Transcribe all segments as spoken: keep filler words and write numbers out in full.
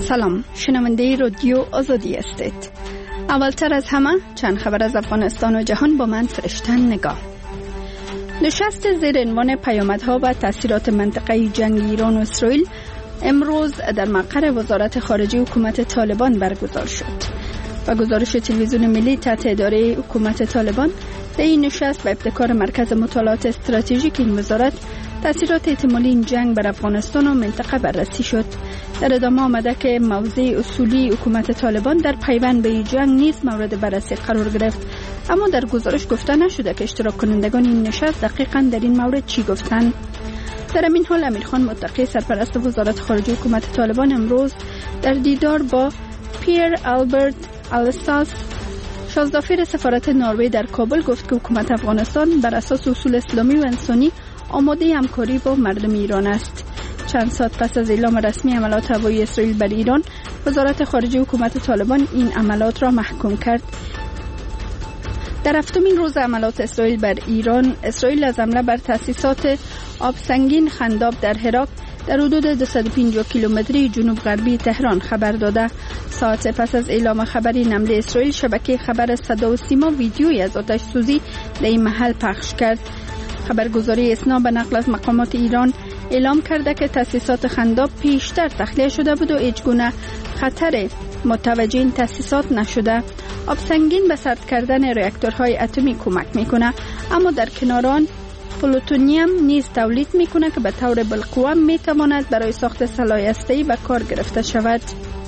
سلام، شنونده رادیو آزادی هستید. اولتر از همه چند خبر از افغانستان و جهان با من فرشتن نگاه. نشست زیر عنوان پیامدها و تاثیرات منطقه جنگ ایران و اسرائیل امروز در مقر وزارت خارجه حکومت طالبان برگزار شد. و گزارش تلویزیون ملی تحت اداره حکومت طالبان در این نشست به ابتکار مرکز مطالعات استراتژیک این وزارت تاثیرات احتمالی این جنگ بر افغانستان و منطقه بررسی شد. در ادامه آمده که موضع اصولی حکومت طالبان در پیوند به این جنگ نیز مورد بررسی قرار گرفت، اما در گزارش گفته نشده که اشتراک کنندگان این نشست دقیقاً در این مورد چی گفتند. در همین حال امیرخان متقی سرپرست وزارت خارجه حکومت طالبان امروز در دیدار با پیر آلبرت آلستاس شازدافیر سفارت نروژ در کابل گفت که حکومت افغانستان بر اساس اصول اسلامی و انسانی آماده همکاری با مردم ایران است. چند ساعت پس از اعلام رسمی حملات هوایی اسرائیل بر ایران، وزارت خارجه حکومت طالبان این حملات را محکوم کرد. در هفتمین روز حملات اسرائیل بر ایران، اسرائیل از حمله بر تأسیسات آبسنگین خنداب در هرات در حدود دویست و پنجاه کیلومتری جنوب غربی تهران خبر داده. ساعت پس از اعلام خبر این حمله اسرائیل، شبکه خبر صدا و سیما ویدیویی از آتش سوزی در این محل پخش کرد. خبرگزاری اسنا به نقل از مقامات ایران اعلام کرده که تأسیسات خنداب پیشتر تخلیه شده بود و هیچگونه خطر متوجه این تأسیسات نشده. آبسنگین به سرد کردن راکتورهای اتمی کمک میکنه، اما در کنار آن پلوتونیم نیز تولید میکنه که به طور بالقوه میتواند برای ساخت سلاح هسته‌ای به کار گرفته شود.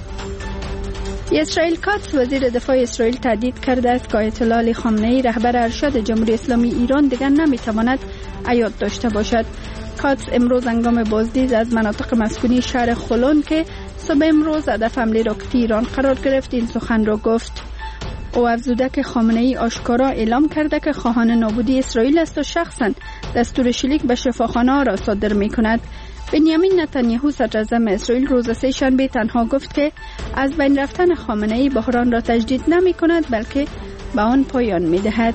اسرائیل کاتس وزیر دفاع اسرائیل تهدید کرده است که آیت الله علی خامنه‌ای رهبر ارشد جمهوری اسلامی ایران دیگر نمیتواند حیات داشته باشد. کاتس امروز هنگام بازدید از مناطق مسکونی شهر خلون که صبح امروز هدف حمله راکتی ایران قرار گرفت این سخن را گفت. او افزوده که خامنه‌ای آشکارا اعلام کرده که خواهان نابودی اسرائیل است و شخصا دستور شلیک به شفاخانه‌ها را صادر می‌کند. بنیامین نتانیاهو صدراعظم اسرائیل روز سه شنبه تنها گفت که از بین رفتن خامنه‌ای بحران را تجدید نمی‌کند بلکه به آن پایان می‌دهد.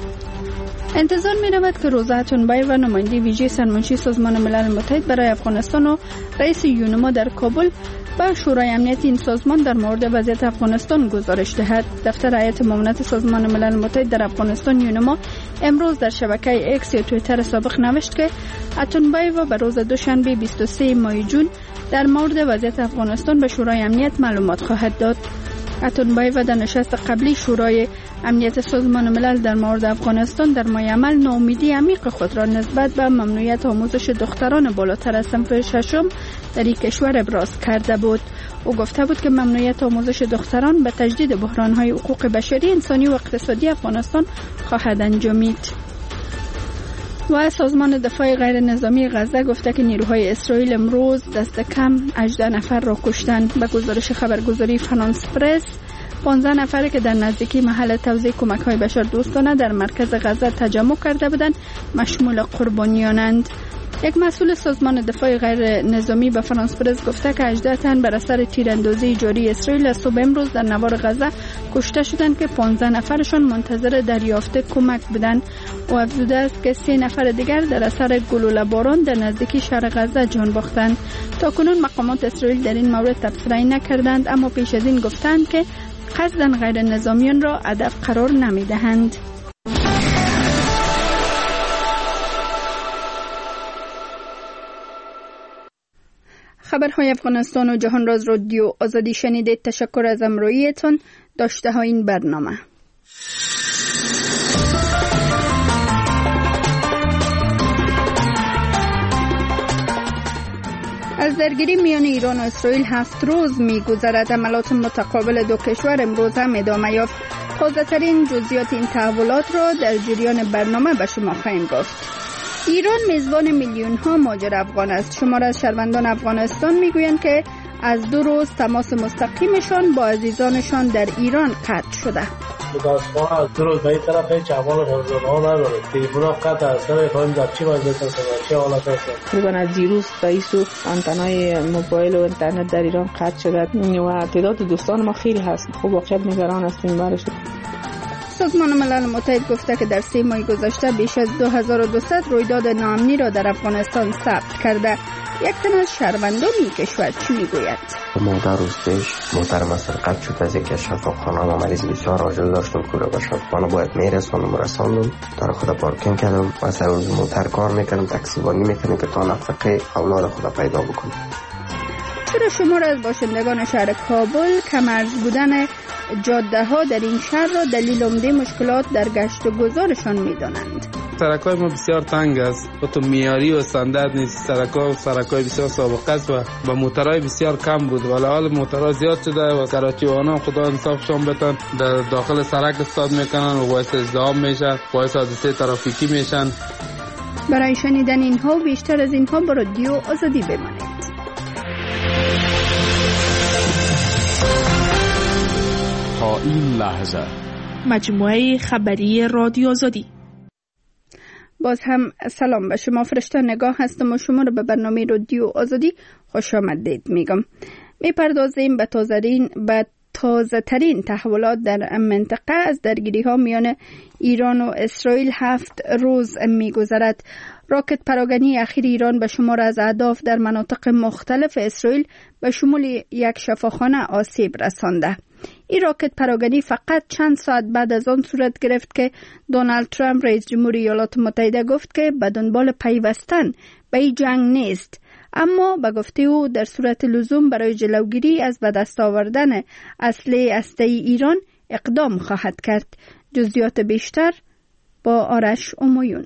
انتظار می‌رود که روزا تونبای و نماینده ویژه سرمنشی سازمان ملل متحد برای افغانستان و رئیس یونما در کابل با شورای امنیت این سازمان در مورد وضعیت افغانستان گزارش دهد. دفتر هیئت معاونت سازمان ملل متحد در افغانستان یونما امروز در شبکه اکس یا توییتر سابق نوشت که اتونبایو به روز دوشنبه بیست و سوم ماه جون در مورد وضعیت افغانستان به شورای امنیت معلومات خواهد داد. اتونبایو در نشست قبلی شورای امنیت سازمان ملل در مورد افغانستان در ماه عمل ناامیدی عمیق خود را نسبت به ممنوعیت آموزش دختران بالاتر از صنف ششم در این کشور ابراز کرده بود. او گفته بود که ممنوعیت آموزش دختران به تجدید بحران‌های حقوق بشری، انسانی و اقتصادی افغانستان خواهد انجامید. و سازمان دفاع غیر نظامی غزه گفته که نیروهای اسرائیل امروز دست کم هجده نفر را کشتند. به گزارش خبرگزاری فرانس پرس، پانزده نفر که در نزدیکی محل توزیع کمک‌های بشردوستانه در مرکز غزه تجمع کرده بودند مشمول قربانیانند. یک مسئول سازمان دفاع غیر نظامی به فرانس پرس گفته که هجده تن بر اثر تیراندازی جاری اسرائیل از صبح امروز در نوار غزه کشته شدند که پانزده نفرشان منتظر دریافت کمک بودند. و افزوده است که سه نفر دیگر در اثر گلوله باران در نزدیکی شهر غزه جان باختند. تاکنون مقامات اسرائیل در این مورد تبصره نکردند، اما پیش از این گفتند که قصداً غیر نظامیان را هدف قرار نمیدهند. خبرهای افغانستان و جهان را از رادیو آزادی شنیدید. تشکر از همراهیتان. داشته ها این برنامه. از درگیری میان ایران و اسرائیل هفت روز می‌گذرد. حملات متقابل دو کشور امروز هم ادامه یافت. تازه‌ترین جزئیات این تحولات را در جریان برنامه به شما خواهیم گفت. ایران میزبان میلیون ها مهاجر افغان است. شمار از شهروندان افغانستان میگویند که از دو روز تماس مستقیمشان با عزیزانشان در ایران قطع شده. متاسفانه از دو روز به این طرف هیچ احوال ها نداره. تلفن‌ها قطع است. فهمیم در چی وضعیت است، چه حالت است. تقریبا از دیروز رئیس و آنتنای موبایل و اینترنت در ایران قطع شده و تعداد دوستان ما خیلی هست. خب واقعا نگران هستیم برش. سازمان ملل متحد گفته که در سه ماه گذشته بیش از دو هزار و دویست رویداد ناامنی را در افغانستان ثبت کرده. یک تن از شهروندان کشور چی میگوید؟ مادر روز پیش محترم سرقت شد از یک شفاخانه و مریض بسیار عاجل داشتم کوره باشد. من باید میرسانم رساندم در خود پارکینگ کردم و سر روز موتر کار میکنم، تاکسیبانی میکنم که تا نفقه اولاد خود پیدا بکنم. چرا شمار از باشندگان شهر کابل کم‌ارز بودن جاده ها در این شهر را دلیل عمده مشکلات در گشت و گذارشان میدانند؟ سرکای ما بسیار تنگ است و تو میاری و استاندارد نیست. سرکای سرکای بسیار سابقه است و با موترهای بسیار کم بود، ولی حال موترها زیاد شده و کراچی‌وانان خدا انصافشان بتن در داخل سرک استاد میکنن و باعث ازدحام میشن، باعث حادثه ترافیکی میشن. برای شنیدن اینها و بیشتر از اینها با رادیو آزادی بمانید. تا این لحظه مجموعه خبری رادیو آزادی. باز هم سلام به شما. فرشته نگاه هستم و شما رو به برنامه رادیو آزادی خوش آمدید میگم. میپردازیم به تازه‌ترین به تازه ترین تحولات در منطقه. از درگیری ها میان ایران و اسرائیل هفت روز میگذرد. راکت پراگنی اخیر ایران به شمار از اهداف در مناطق مختلف اسرائیل به شمول یک شفاخانه آسیب رسانده. این راکت پراگنی فقط چند ساعت بعد از آن صورت گرفت که دونالد ترامپ رئیس جمهوری ایالات متحده گفت که به دنبال پیوستن به این جنگ نیست، اما به گفته او در صورت لزوم برای جلوگیری از به دست آوردن اسلحه هسته‌ای ایران اقدام خواهد کرد. جزئیات بیشتر با آرش امویون.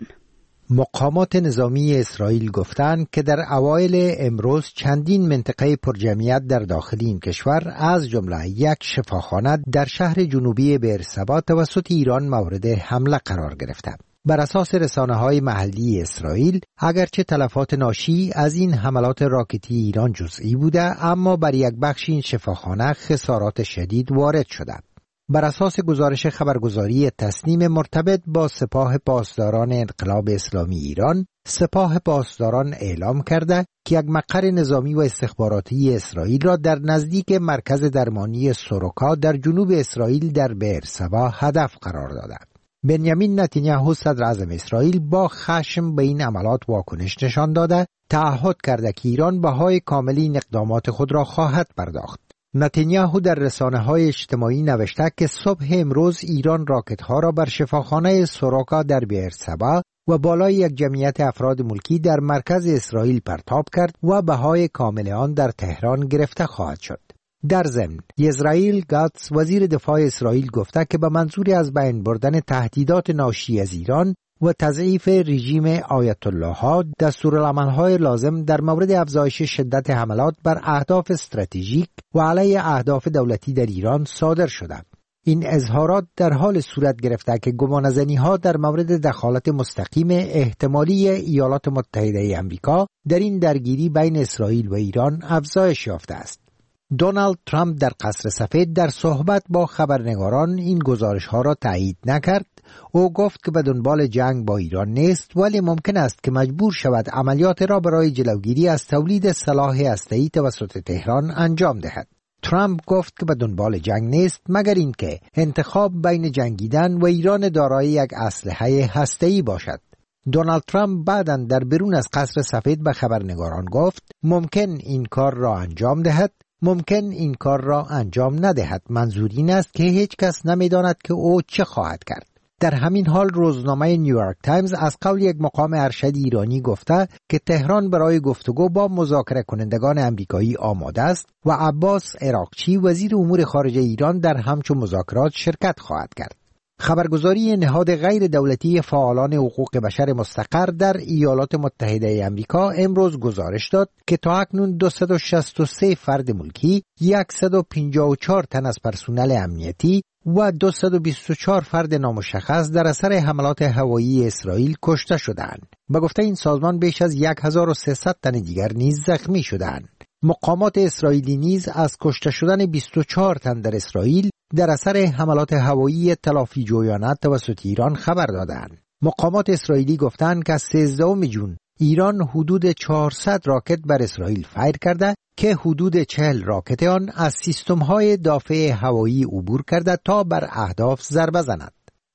مقامات نظامی اسرائیل گفتند که در اوایل امروز چندین منطقه پرجمعیت در داخل این کشور از جمله یک شفاخانه در شهر جنوبی بئرسبا توسط ایران مورد حمله قرار گرفته. بر اساس رسانه‌های محلی اسرائیل، اگرچه تلفات ناشی از این حملات راکتی ایران جزئی بوده، اما بر یک بخش این شفاخانه خسارات شدید وارد شده. بر اساس گزارش خبرگزاری تسنیم مرتبط با سپاه پاسداران انقلاب اسلامی ایران، سپاه پاسداران اعلام کرده که یک مقر نظامی و استخباراتی اسرائیل را در نزدیک مرکز درمانی سوروکا در جنوب اسرائیل در بئرسبا هدف قرار داده. بنیامین نتانیاهو صدر اعظم اسرائیل با خشم به این عملات واکنش نشان داده، تعهد کرده که ایران بهای کامل این اقدامات خود را خواهد پرداخت. نتانیاهو در رسانه‌های اجتماعی نوشته که صبح امروز ایران راکت‌ها را بر شفاخانه سوروکا در بئرسبا و بالای یک جمعیت افراد ملکی در مرکز اسرائیل پرتاب کرد و بهای کامل آن در تهران گرفته خواهد شد. در ضمن اسرائیل گاتس وزیر دفاع اسرائیل گفته که به منظور از بین بردن تهدیدات ناشی از ایران و تضعیف رژیم آیت الله ها دستورالعمل‌های لازم در مورد افزایش شدت حملات بر اهداف استراتژیک و علیه اهداف دولتی در ایران صادر شده. این اظهارات در حال صورت گرفته که گمانه‌زنی‌ها در مورد دخالت مستقیم احتمالی ایالات متحده آمریکا در این درگیری بین اسرائیل و ایران افزایش یافته است. دونالد ترامپ در قصر سفید در صحبت با خبرنگاران این گزارش‌ها را تایید نکرد. او گفت که به دنبال جنگ با ایران نیست، ولی ممکن است که مجبور شود عملیات را برای جلوگیری از تولید سلاح هسته‌ای توسط تهران انجام دهد. ترامپ گفت که به دنبال جنگ نیست مگر اینکه انتخاب بین جنگیدن و ایران دارای یک اسلحه هسته‌ای باشد. دونالد ترامپ بعداً در بیرون از قصر سفید به خبرنگاران گفت ممکن این کار را انجام دهد، ممکن این کار را انجام ندهد. منظور این است که هیچ کس نمی‌داند که او چه خواهد کرد. در همین حال روزنامه نیویورک تایمز از قول یک مقام ارشد ایرانی گفته که تهران برای گفتگو با مذاکره کنندگان آمریکایی آماده است و عباس عراقچی وزیر امور خارجه ایران در همچون مذاکرات شرکت خواهد کرد. خبرگزاری نهاد غیر دولتی فعالان حقوق بشر مستقر در ایالات متحده آمریکا امروز گزارش داد که تا اکنون دویست و شصت و سه فرد ملکی، صد و پنجاه و چهار تن از پرسنل امنیتی و دویست و بیست و چهار فرد نامشخص در اثر حملات هوایی اسرائیل کشته شدند. به گفته این سازمان بیش از هزار و سیصد تن دیگر نیز زخمی شدند. مقامات اسرائیلی نیز از کشته شدن بیست و چهار تن در اسرائیل در اثر حملات هوایی تلافی جویانه توسط ایران خبر دادند. مقامات اسرائیلی گفتند که از سیزدهم ژوئن ایران حدود چهارصد راکت بر اسرائیل فایر کرده که حدود چهل راکت آن از سیستم‌های دافع هوایی عبور کرده تا بر اهداف ضربه زند.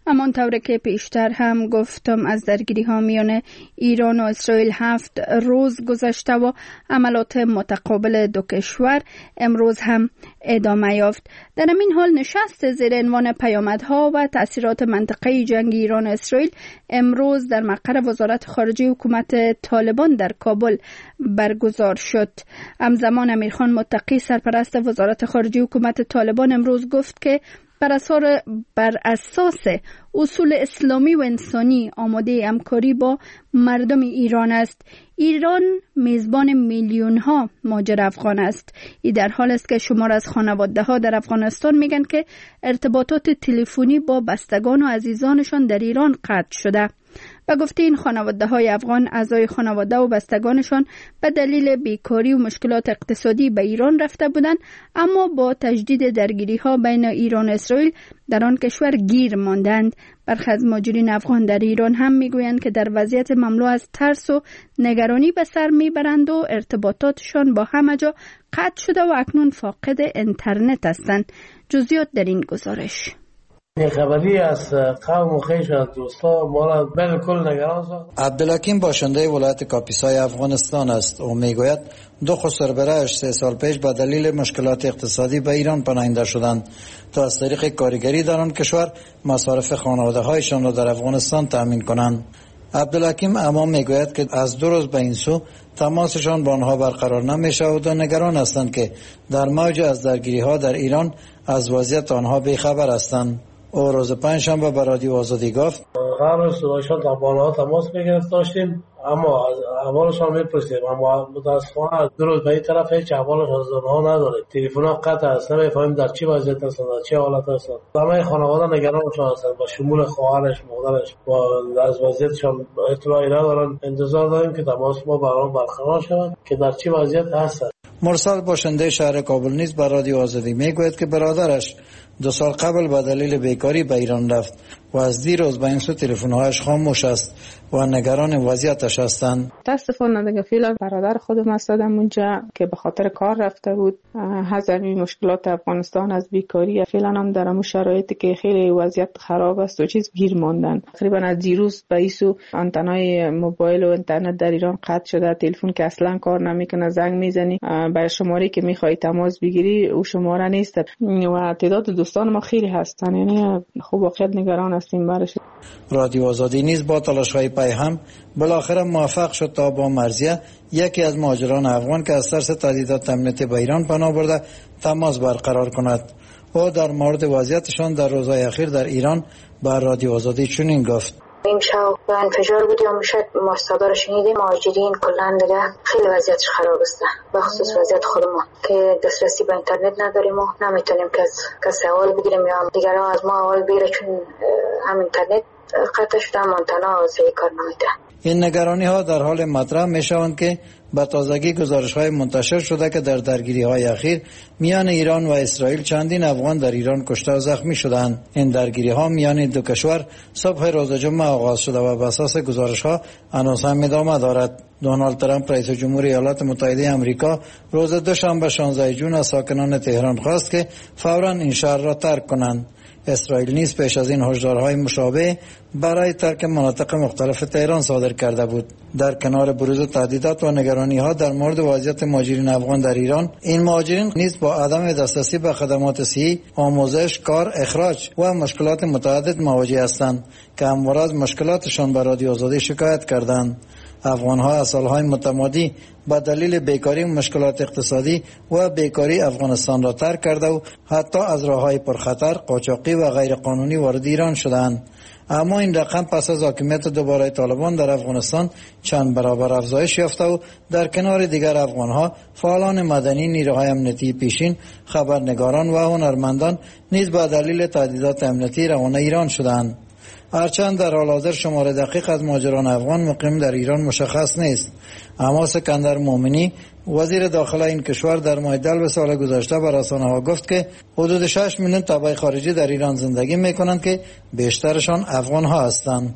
امان طوری که پیشتر هم گفتم از درگیری ها میان ایران و اسرائیل هفت روز گذشته و عملات متقابل دو کشور امروز هم ادامه یافت. در این حال نشست زیر عنوان پیامدها و تأثیرات منطقه‌ای جنگ ایران و اسرائیل امروز در مقر وزارت خارجه حکومت طالبان در کابل برگزار شد. همزمان امیرخان متقی سرپرست وزارت خارجه حکومت طالبان امروز گفت که بر اساس بر اساس اصول اسلامی و انسانی آماده همکاری با مردم ایران است. ایران میزبان میلیون ها مهاجر افغان است. این در حال است که شمار از خانواده ها در افغانستان میگن که ارتباطات تلفنی با بستگان و عزیزانشان در ایران قطع شده. و گفته این خانواده های افغان اعضای خانواده و بستگانشان به دلیل بیکاری و مشکلات اقتصادی به ایران رفته بودند، اما با تجدید درگیری ها بین ایران و اسرائیل در آن کشور گیر ماندند. برخی از مهاجرین افغان در ایران هم میگویند که در وضعیت مملو از ترس و نگرانی به سر میبرند و ارتباطاتشان با همه جا قطع شده و اکنون فاقد اینترنت هستند. جزئیات در این گزارش. این خبری از قوم و خویش از دوستا ما بالکل نگران ساخت. عبدالحکیم باشنده ولایت کاپیسای افغانستان است. او میگوید دو خسربره‌اش سه سال پیش به دلیل مشکلات اقتصادی به ایران پناهنده شدند تا از طریق کارگری در آن کشور مصارف خانواده هایشان را در افغانستان تأمین کنند. عبدالحکیم اما میگوید که از دو روز به این سو تماسشان با آنها برقرار نمی‌شود و نگران هستند که در موج از درگیری ها در ایران از وضعیت آنها بیخبر هستند. او روز پنجشنبه به رادیو آزادی گفت هر روز صبحشان تا بالا تماس میگرفت داشتیم، اما از احوالشان میپرسیم، اما متاسفانه دو روز به این طرف هیچ احوالش از آنها نداریم. تلفن ها قطع است، نمیفهمیم در چی وضعیت هستند، در چه حالت هستند. همه خانواده نگرانشان هستند، با شمول خواهرش، مادرش، با از وضعیتشان اطلاعی ندارن. انتظار داریم که تماس ما برام برقرار شود که در چی وضعیت هستند. مرسل باشنده شهر کابل نیز به رادیو آزادی میگوید که برادرش دو سال قبل به دلیل بیکاری به ایران رفت و از دیروز به این سو تلفن‌هایش خاموش است و نگران وضعیتش هستند. متاسفانه دیگه فعلا برادر خودم استادم اونجا که به خاطر کار رفته بود. هزینه مشکلات افغانستان از بیکاری فعلا هم در همون شرایطی که خیلی وضعیت خراب است و چیز گیر ماندن. تقریبا از دیروز به این سو آنتنای موبایل و اینترنت در ایران قطع شده. تلفن که اصلا کار نمیکنه، زنگ میزنی برای شماره که میخوای تماس بگیری او شماره نیست و تعداد دوستان ما خیلی هستن. یعنی خوب واقعیت نگران هستیم برش. رادیو آزادی نیز با تلاش‌های پای هم بالاخره موفق شد تا با مرزیه یکی از مهاجران افغان که از ترس تهدیدات امنیتی به ایران پناه برده تماس برقرار کند. او در مورد وضعیتشان در روزهای اخیر در ایران با رادیو آزادی چنین گفت: این شب به انفجار بود یا میشد ما صدا رو شنیدیم. مهاجرین کلا دیگه خیلی وضعیتش خراب است، به خصوص وضعیت خود ما که دسترسی به اینترنت نداریم و نمیتونیم که از کسی حوال بگیریم یا دیگران از ما حوال بگیره، چون هم اینترنت قطع شده، هم آنتنا صحیح کار نمیده. این نگرانی ها در حال مطرح می شوند که به تازگی گزارش های منتشر شده که در درگیری های اخیر میان ایران و اسرائیل چندین افغان در ایران کشته و زخمی شدند. این درگیری ها میان دو کشور صبح روز جمعه آغاز شده و بر اساس گزارش ها هنوز هم ادامه دارد. دونالد ترامپ رئیس جمهور ایالات متحده آمریکا روز دوشنبه شانزده ژوئن از ساکنان تهران خواست که فوراً این شهر را ترک کنند. اسرائیل نیز پیش از این هشدارهای مشابه برای ترک مناطق مختلف تهران صادر کرده بود. در کنار بروز تهدیدات و نگرانی‌ها در مورد وضعیت مهاجرین افغان در ایران، این مهاجرین نیز با عدم دسترسی به خدمات صحی، آموزش، کار، اخراج و مشکلات متعدد مواجه هستند که همواره از مشکلاتشان به رادیو آزادی شکایت کردند. افغان‌ها از سال‌های متمادی با دلیل بیکاری و مشکلات اقتصادی و بیکاری افغانستان را ترک کرده و حتی از راه‌های پرخطر، قاچاقی و غیر قانونی وارد ایران شدند. اما این رقم پس از حاکمیت دوباره طالبان در افغانستان چند برابر افزایش یافته و در کنار دیگر افغان‌ها، فعالان مدنی، نیروهای امنیتی پیشین، خبرنگاران و هنرمندان نیز با دلیل تهدیدات امنیتی روانه ایران شدند. هرچند در حال حاضر شمار دقیق از مهاجران افغان مقیم در ایران مشخص نیست، اما اسکندر مومنی وزیر داخله این کشور در ماه دلو سال گذشته به رسانه‌ها گفت که حدود شش میلیون تبع خارجی در ایران زندگی می‌کنند که بیشترشان افغان‌ها هستند.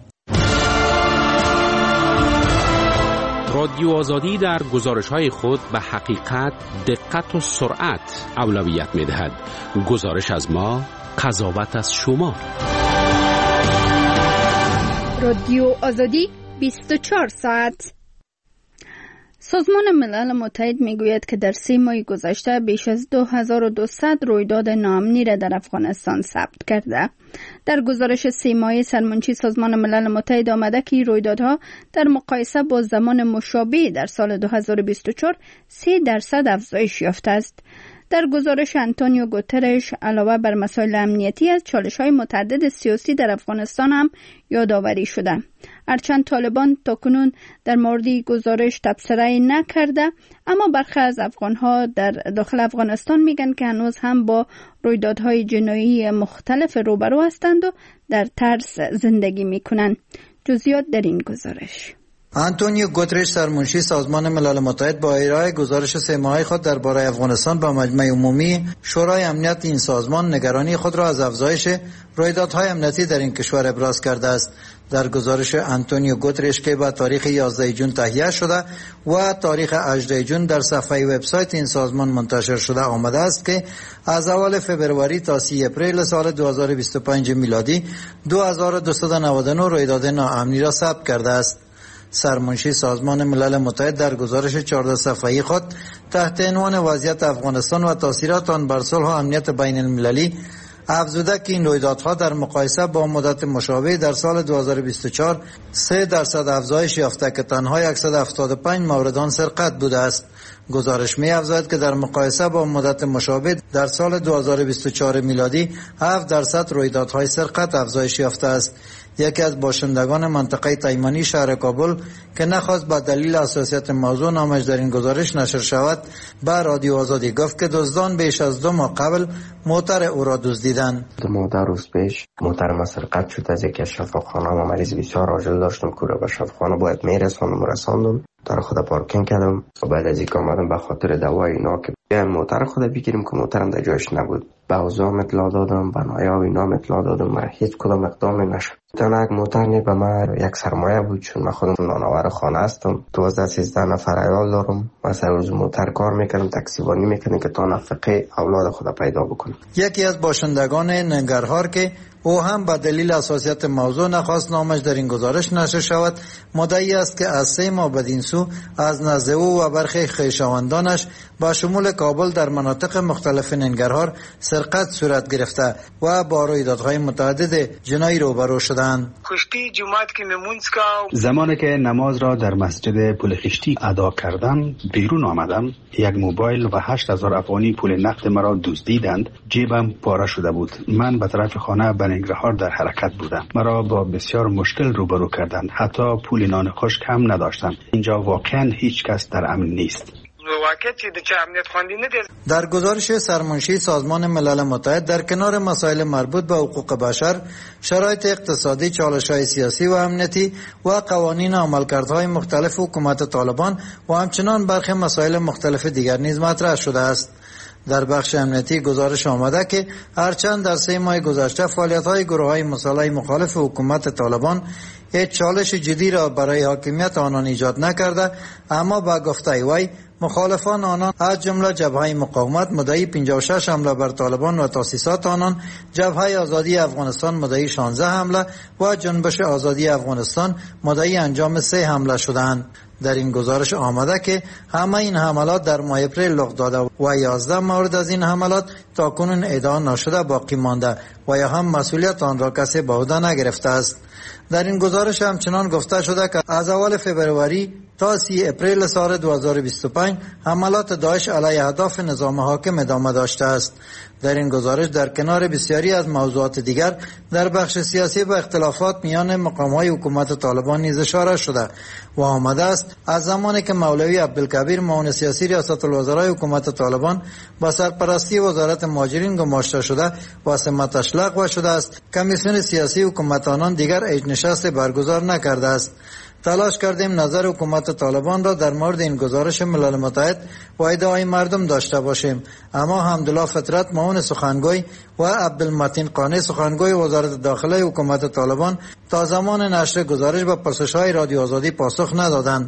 رادیو آزادی در گزارش‌های خود به حقیقت، دقت و سرعت اولویت می‌دهد. گزارش از ما، قضاوت از شما. رادیو آزادی بیست و چهار ساعت. سازمان ملل متحد میگوید که در سه ماه گذشته بیش از دو هزار و دویست رویداد ناامنی را در افغانستان ثبت کرده. در گزارش سه ماهه سرمنشی سازمان ملل متحد آمده که رویدادها در مقایسه با زمان مشابه در سال دو هزار و بیست و چهار سه درصد افزایش یافته است. در گزارش انتونیو گوترش علاوه بر مسائل امنیتی از چالش‌های متعدد سیاسی در افغانستان هم یادآوری شده. هرچند طالبان تاکنون در مورد گزارش تبصره نکرده، اما برخی از افغان‌ها در داخل افغانستان میگن که هنوز هم با رویدادهای جنایی مختلف روبرو هستند و در ترس زندگی میکنند. جزئیات در این گزارش. انتونیو گوترش سرمنشی سازمان ملل متحد با ارائه گزارش سه ماهه خود درباره افغانستان با مجمع عمومی شورای امنیت این سازمان نگرانی خود را از افزایش رویدادهای امنیتی در این کشور ابراز کرده است. در گزارش انتونیو گوترش که با تاریخ یازده ژوئن تهیه شده و تاریخ هجده ژوئن در صفحه وبسایت این سازمان منتشر شده آمده است که از اول فبروری تا سی اپریل سال دو هزار و بیست و پنج میلادی دو هزار و دویست و نود و نه رویداد ناامنی را ثبت کرده است. سرمنشی سازمان ملل متحد در گزارش چهارده صفحه‌ای خود تحت عنوان وضعیت افغانستان و تاثیرات آن بر صلح و امنیت بین المللی افزوده که این رویدادها در مقایسه با مدت مشابه در سال دو هزار و بیست و چهار سه درصد افزایش یافته که تنها صد و هفتاد و پنج مورد آن سرقت بوده است. گزارش می افزاید که در مقایسه با مدت مشابه در سال دو هزار و بیست و چهار میلادی هفت درصد رویدادهای سرقت افزایش یافته است. یکی از باشندگان منطقه تایمانی شهر کابل که نخواست با دلیل حساسیت موضوع نامش در این گزارش نشر شود به رادیو آزادی گفت که دزدان بیش از دو ماه قبل موتر او را دزدیدند. دو ماه در روز پیش موتر ما سرقت شد. از یکی از شفاخانه و مریض بسیار عاجل داشتم که به شفاخانه باید میرساندم رساندم در خود پارکینگ کردم و بعد از اینکه آمدم به خاطر دوای اینا که موتر خود بگیریم که موترم در جایش نبود. به اوزام اطلاع دادم، به نایاب اینا اطلاع دادم و هیچ کدام اقدام نشد. تنها یک موتر نه به من یک سرمایه بود، چون من خودم نانآور خانه هستم. دوازده سیزده نفر عیال دارم. مثلا روز موتر کار میکردم، تاکسیبانی میکردم که تا نفقه اولاد خود پیدا بکنم. یکی از باشندگان ننگرهار که او هم به دلیل حساسیت موضوع نخواست نامش در این گزارش نشر شود مدعی است که از سه ماه بدین سو از نزد او و برخی خویشاوندانش با شمول کابل در مناطق مختلف ننگرهار سرقت صورت گرفته و با رویدادهای متعدد جنایی روبرو شدند. خشتی جماعت که نمونز کا زمانی که نماز را در مسجد پل خشتی ادا کردم بیرون آمدم، یک موبایل و هشت هزار افغانی پول نقد مرا دزدیدند. جیبم پاره شده بود. من به طرف خانه به ننگرهار در حرکت بودم. مرا با بسیار مشکل روبرو کردند. حتی پول نان خشک هم نداشتم. اینجا واقعا هیچ کس در امن نیست. در گزارش سرمنشی سازمان ملل متحد در کنار مسائل مربوط به حقوق بشر، شرایط اقتصادی، چالش‌های سیاسی و امنیتی و قوانین و عملکردهای مختلف حکومت طالبان و همچنان برخی مسائل مختلف دیگر نیز مطرح شده است. در بخش امنیتی گزارش آمده که هرچند در سه ماه گذشته فعالیت‌های گروه‌های مسلح مخالف حکومت طالبان هیچ چالش جدی را برای حاکمیت آنان ایجاد نکرده، اما با گفته وی مخالفان آنان از جمله جبهه مقاومت مدعی پنجاه و شش حمله بر طالبان و تاسیسات آنان، جبهه آزادی افغانستان مدعی شانزده حمله و جنبش آزادی افغانستان مدعی انجام سه حمله شدند. در این گزارش آمده که همه این حملات در ماه اپریل رخ داده و یازده مورد از این حملات تاکنون ادعا نشده باقی مانده و یا هم مسئولیت آن را کسی به عهده نگرفته است. در این گزارش همچنان گفته شده که از اول فبروری تا سی اپریل سال دو هزار و بیست و پنج حملات داعش علیه اهداف نظام حاکم ادامه داشته است. در این گزارش در کنار بسیاری از موضوعات دیگر در بخش سیاسی و اختلافات میان مقام‌های حکومت طالبان نیز اشاره شده و آمده است از زمانی که مولوی عبدالکبیر معاون سیاسی ریاست الوزرای حکومت طالبان با سرپرستی وزارت مهاجرین گماشته شده و سمتش لغو شده است، کمیسیون سیاسی حکومت آنان دیگر هیچ نشست برگزار نکرده است. تلاش کردیم نظر حکومت طالبان را در مورد این گزارش ملل متحد و ادعای مردم داشته باشیم، اما حمدالله فطرت معاون سخنگوی و عبدالمتین قانی سخنگوی وزارت داخله حکومت طالبان تا زمان نشر گزارش به پرسش‌های رادیو آزادی پاسخ ندادند.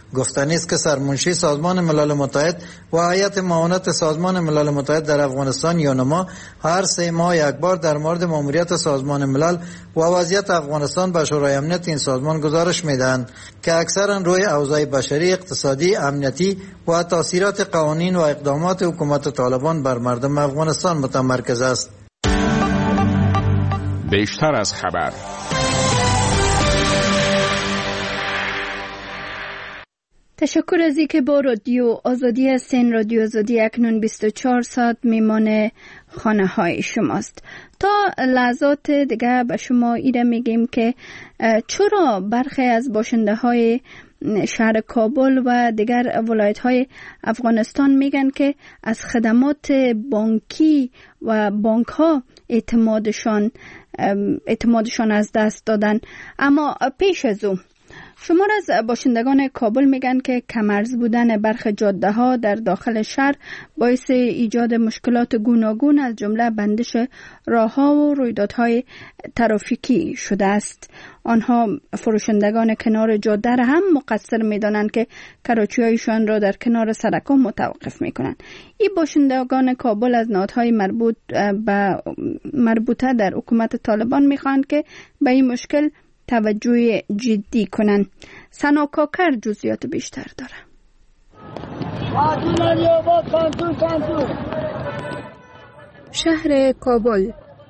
گفتنی است که سرمنشی سازمان ملل متحد و هیئت معاونت سازمان ملل متحد در افغانستان یونما هر سه ماه یک بار در مورد ماموریت سازمان ملل و وضعیت افغانستان به شورای امنیت این سازمان گزارش میدهند که اکثرا روی اوضاع بشری، اقتصادی، امنیتی و تاثیرات قوانین و اقدامات حکومت طالبان بر مردم افغانستان متمرکز است. بیشتر از خبر. تشکر از اینکه با رادیو آزادی هستین. رادیو آزادی اکنون بیست و چهار ساعت میمان خانه های شماست. تا لحظات دیگه به شما ایره میگیم که چرا برخی از باشنده های شهر کابل و دیگر ولایت های افغانستان میگن که از خدمات بانکی و بانک ها اعتمادشان اعتمادشان از دست دادن. اما پیش از او شمار از باشندگان کابل میگن که کمرز بودن برخی جاده ها در داخل شهر باعث ایجاد مشکلات گوناگون از جمله بندش راه ها و رویدادهای ترافیکی شده است. آنها فروشندگان کنار جاده را هم مقصر میدانند که کراچی‌هایشان را در کنار سرک‌ها متوقف میکنند. این باشندگان کابل از نهادهای مربوط به مربوطه در حکومت طالبان میخواهند که به این مشکل توجه جدی کنن. سنا کاکر جزئیات بیشتر داره. شهر کابل.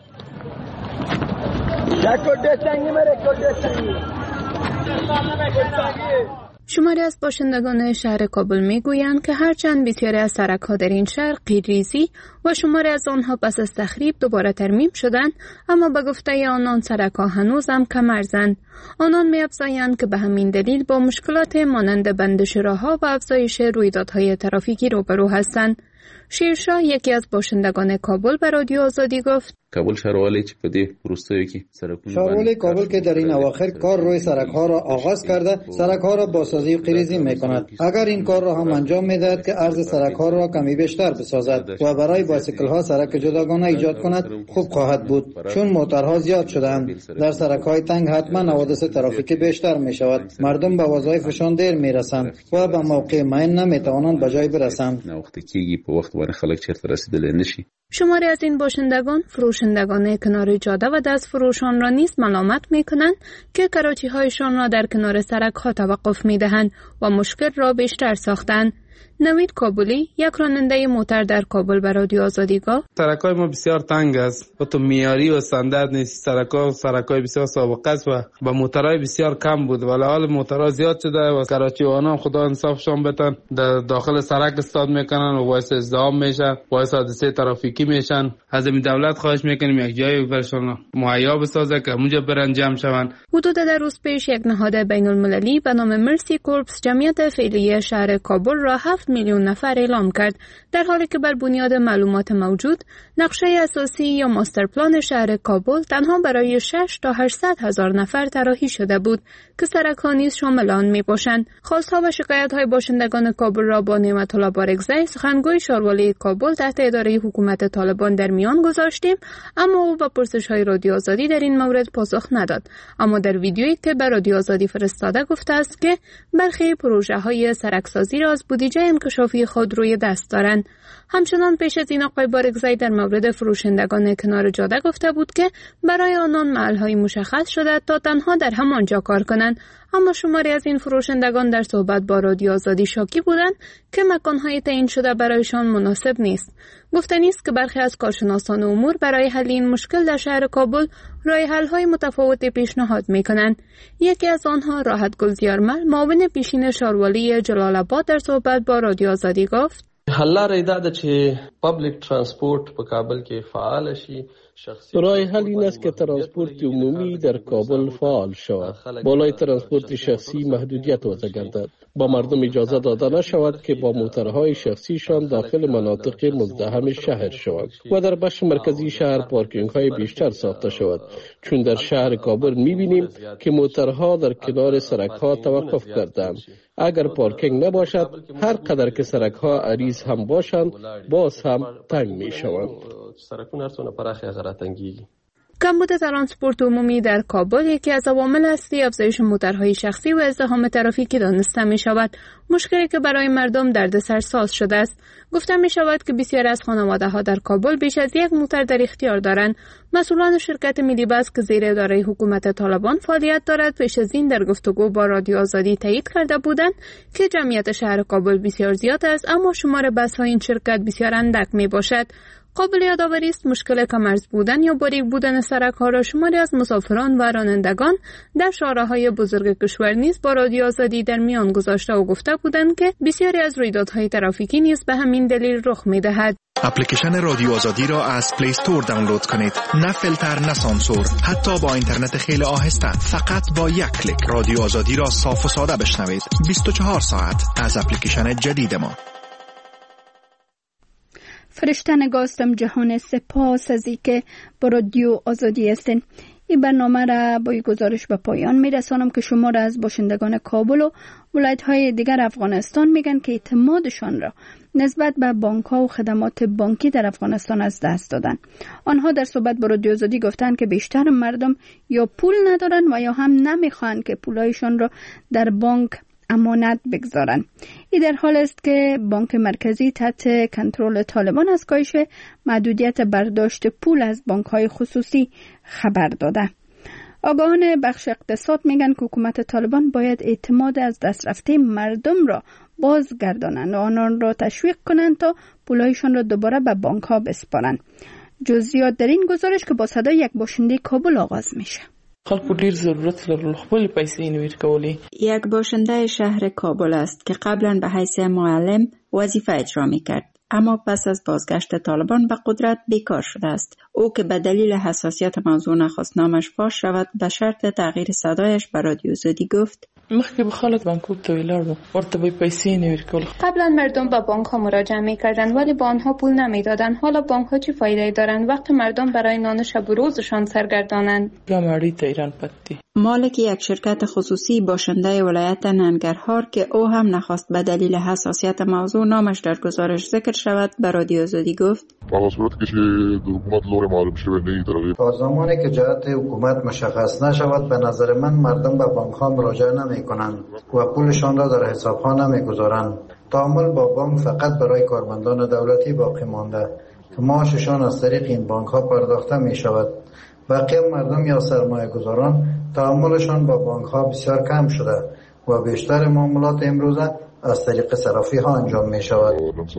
شماری از باشندگان شهر کابل میگویند که هرچند بسیاری از سرک‌ها در این شهر قیرریزی و شماری از آنها پس از تخریب دوباره ترمیم شدند، اما به گفته آنان سرک‌ها هنوز هم کمرزند. آنان می‌افزایند که به همین دلیل با مشکلات مانند بندش راه‌ها و افزایش رویدادهای ترافیکی روبرو هستند. شیرشاه یکی از باشندگان کابل به رادیو آزادی گفت: کابل شهروالی چې په دې پروسه کې سرکونه شهروالی کابل که در این اواخر کار روی سرک‌ها را آغاز کرده، سرک‌ها را بازسازی و قیریزی می‌کند. اگر این کار را هم انجام می‌دهد که عرض سرک‌ها را کمی بیشتر بسازد و برای بایسکل‌ها سرک جداگانه ایجاد کند، خوب خواهد بود، چون موتورها زیاد شده‌اند. در سرک‌های تنگ حتما حوادث ترافیکی بیشتر می‌شود. مردم به وظایفشان دیر می‌رسند و به موقع معین نمی‌توانند به جای برسند. وقتی کیږي په وخت باندې خلک چیرته رسیدلی نشي. شماری از این باشندگان فروشندگان کنار جاده و دست فروشان را نیز ملامت می‌کنند که کراچی‌هایشان را در کنار سرک‌ها توقف می‌دهند و مشکل را بیشتر ساختند. نوید کابلی یک راننده موتر در کابل به رادیو آزادی گفت: سرک‌های ما بسیار تنگ است و تو معیاری و استاندارد نیست. سرک‌ها سرک‌های بسیار سابقه است و با موترهای بسیار کم بود، ولی حال موترها زیاد شده و کراچی‌وانان خدا انصافشان بتن در داخل سرک استاد میکنن و باعث ازدحام میشن، باعث حادثه ترافیکی میشن. از این دولت خواهش میکنیم یک جای برشون مهیا بسازه که اونجا برن جمع شوند. حدود در روز پیش یک نهاد بین‌المللی به نام مرسی کورپس جمعیت فعلی شهر کابل را هفت میلیون نفر اعلام کرد، در حالی که بر بنیاد معلومات موجود نقشه اساسی یا ماستر پلان شهر کابل تنها برای شش تا هشتصد هزار نفر طراحی شده بود که سرک‌ها نیز شامل آن میباشند. خواست‌ها و شکایت‌های باشندگان کابل را با نعمت الله بارگزی سخنگوی شاروالی کابل تحت اداره حکومت طالبان در میان گذاشتیم، اما او به پرسش‌های رادیو آزادی در این مورد پاسخ نداد. اما در ویدیویی که به رادیو آزادی فرستاده گفته است که برخی پروژه‌های سرک‌سازی را از بودجه انکشافی خود روی دست دارند. همچنان پیش از این آقای بارگزی در مورد فروشندگان کنار جاده گفته بود که برای آنان محل‌های مشخص شده تا تنها در همانجا کار کنند، اما شماری از این فروشندگان در صحبت با رادیو آزادی شاکی بودند که مکان‌های تعیین شده برایشان مناسب نیست. گفتنی است که برخی از کارشناسان امور برای حل این مشکل در شهر کابل راه حل‌های متفاوتی پیشنهاد می‌کنند. یکی از آنها راحت گل زیارمل معاون پیشین شاروالی جلال آباد در صحبت با رادیو آزادی گفت: حل لاره دا ده چې پبلیک ترانسپورت په کابل کې فعال شي. راه حل این است که ترانسپورت عمومی در کابل فعال شود. بالای ترانسپورت شخصی محدودیت وضع گردد. با مردم اجازه داده نشود که با موترهای شخصیشان داخل مناطق مزدحم شهر شوند و در بخش مرکزی شهر پارکینگ های بیشتر ساخته شود، چون در شهر کابل می‌بینیم که موترها در کنار سرک ها توقف کردند. اگر پارکینگ نباشد، هر قدر که سرک ها عریض هم باشند، باز هم تنگ می‌شوند. کمبود ترانسپورت عمومی در کابل یکی از عوامل اصلی افزایش موترهای شخصی و ازدحام ترافیکی دانسته می شود، مشکلی که برای مردم دردسرساز شده است. گفته می شود که بسیاری از خانواده ها در کابل بیش از یک موتر در اختیار دارند. مسئولان شرکت ملی بس که زیر اداره حکومت طالبان فعالیت دارد پیش از این در گفتگو با رادیو آزادی تایید کرده بودند که جمعیت شهر کابل بسیار زیاد است، اما شمار بس های این شرکت بسیار اندک می باشد. قابل یادآوری است مشکل کم‌ارز بودن یا باریک بودن سرک‌ها را شماری از مسافران و رانندگان در شارع‌های بزرگ کشور نیز با رادیو آزادی در میان گذاشته و گفته بودند که بسیاری از رویدادهای ترافیکی نیز به همین دلیل رخ می‌دهد. اپلیکیشن رادیو آزادی را از پلی استور دانلود کنید. نه فیلتر نه سانسور، حتی با اینترنت خیلی آهسته، فقط با یک کلیک رادیو آزادی را صاف و ساده بشنوید. بیست و چهار ساعت از اپلیکیشن جدید ما. فرشته نگاستم جهان، سپاس از اینکه با رادیو آزادی هستین. این برنامه را با این گزارش به پایان میرسانم که شما را از باشندگان کابل و ولایت‌های دیگر افغانستان میگن که اعتمادشان را نسبت به بانک‌ها و خدمات بانکی در افغانستان از دست دادن. آنها در صحبت با رادیو آزادی گفتند که بیشتر مردم یا پول ندارن و یا هم نمیخوان که پولایشان را در بانک امانت بگذارن. این در حال است که بانک مرکزی تحت کنترل طالبان از کاهش محدودیت برداشت پول از بانک‌های خصوصی خبر داده. آگاهان بخش اقتصاد میگن که حکومت طالبان باید اعتماد از دست رفته مردم را بازگردانند و آنان را تشویق کنند تا پولایشان را دوباره به بانک‌ها بسپارند. جزئیات در این گزارش که با صدای یک باشنده کابل آغاز میشه. خلکو ډیر ضرورت لرل خپل پیسې نویر کولی. یک باشنده شهر کابل است که قبلا به حیث معلم وظیفه اجرا میکرد، اما پس از بازگشت طالبان به قدرت بیکار شده است. او که به دلیل حساسیت موضوع نخواست نامش فاش شود به شرط تغییر صدایش به رادیو آزادی گفت: مخکې به خلک بانکو ته ولاړو، ورته به پیسې نویر کول. قبلا مردم به بانک ها مراجعه میکردند ولی به آنها پول نمیدادند. حالا بانک ها چه فایده دارند وقتی مردم برای نان شب و روزشان سرگردانند؟ گماری تا ایران پتی. مالک یک شرکت خصوصی باشنده ولایت ننگرهار که او هم نخواست به دلیل حساسیت موضوع نامش در گزارش ذکر شود به رادیو آزادی گفت: با صورتی که حکومت لور معلوم شده نه ترغیب. تا زمانی که جهت حکومت مشخص نشود به نظر من مردم به بانک ها مراجعه نمی‌کنند و پولشان را در حساب ها نمی‌گذارند. تعامل با بانک فقط برای کارمندان دولتی باقی مانده که معاششان از طریق این بانک ها پرداخته می شود. بقیه مردم یا سرمایه گذاران تعاملشان با بانک ها بسیار کم شده و بیشتر معاملات امروزه از طریق صرافی ها انجام می شود.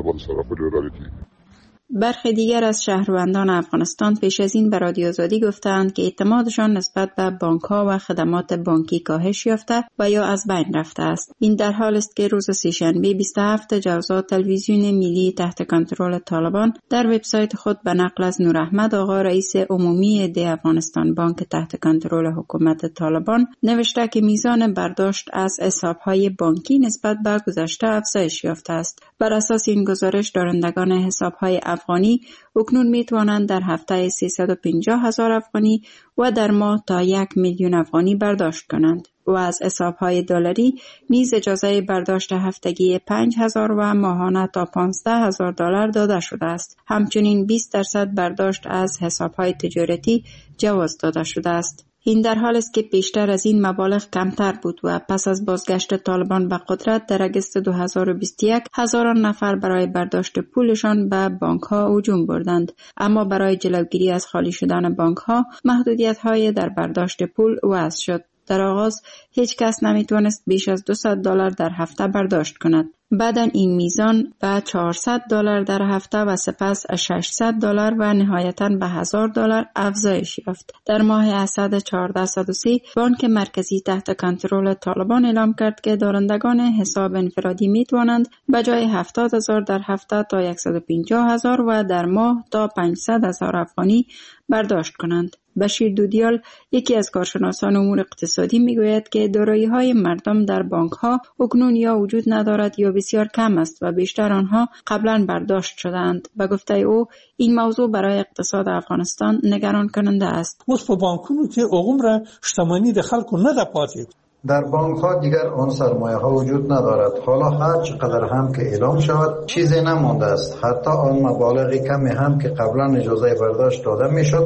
برخی دیگر از شهروندان افغانستان پیش از این به رادیو آزادی گفتند که اعتمادشان نسبت به بانک‌ها و خدمات بانکی کاهش یافته و یا از بین رفته است. این در حال است که روز سه‌شنبه بیست و هفتم جوزا تلویزیون ملی تحت کنترل طالبان در وبسایت خود به نقل از نور احمد آقا رئیس عمومی دی افغانستان بانک تحت کنترل حکومت طالبان نوشته که میزان برداشت از حساب‌های بانکی نسبت به گذشته افزایش یافته است. بر اساس این گزارش دارندگان حساب‌های افغانی اکنون می توانند در هفته سیصد و پنجاه هزار افغانی و در ماه تا یک میلیون افغانی برداشت کنند و از حساب‌های دلاری نیز اجازه برداشت هفتگی پنج هزار و ماهانه تا پانزده هزار دلار داده شده است. همچنین بیست درصد برداشت از حساب‌های تجارتی جواز داده شده است. این در حال است که پیشتر از این مبالغ کمتر بود و پس از بازگشت طالبان به قدرت در اگست دو هزار و بیست و یک هزاران نفر برای برداشت پولشان به بانک ها هجوم بردند، اما برای جلوگیری از خالی شدن بانک ها محدودیت های در برداشت پول وضع شد. در آغاز هیچ کس نمیتونست بیش از دویست دلار در هفته برداشت کند. بعداً این میزان به چهارصد دلار در هفته و سپس ششصد دلار و نهایتاً به هزار دلار افزایش یافت. در ماه اسد هزار و چهارصد و سی بانک مرکزی تحت کنترل طالبان اعلام کرد که دارندگان حساب انفرادی میتوانند به جای هفتاد هزار در هفته تا صد و پنجاه هزار و در ماه تا پانصد هزار افغانی برداشت کنند. بشیر دودیال یکی از کارشناسان امور اقتصادی میگوید که دارایی‌های مردم در بانک‌ها اکنون یا وجود ندارد یا بسیار کم است و بیشتر آنها قبلا برداشت شدند. به گفته او این موضوع برای اقتصاد افغانستان نگران کننده است. اوس په بانکونو کې عمره شتمنی د خلکو نه ده پاتې. در بانک ها دیگر آن سرمایه ها وجود ندارد. حالا هر چقدر هم که اعلام شود چیزی نمانده است. حتی آن مبالغ کمی هم که قبلا اجازه برداشت داده می شد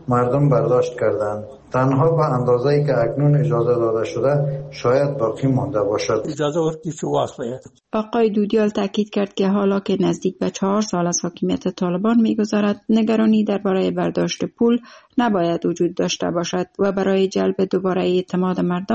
مردم برداشت کردند. تنها به اندازه‌ای که اکنون اجازه داده شده شاید باقی مانده باشد. اجازه ورکړي چې واخلي. آقای دودیال تاکید کرد که حالا که نزدیک به چهار سال از حاکمیت طالبان می‌گذرد، نگرانی درباره برداشت پول نباید وجود داشته باشد و برای جلب دوباره اعتماد مردم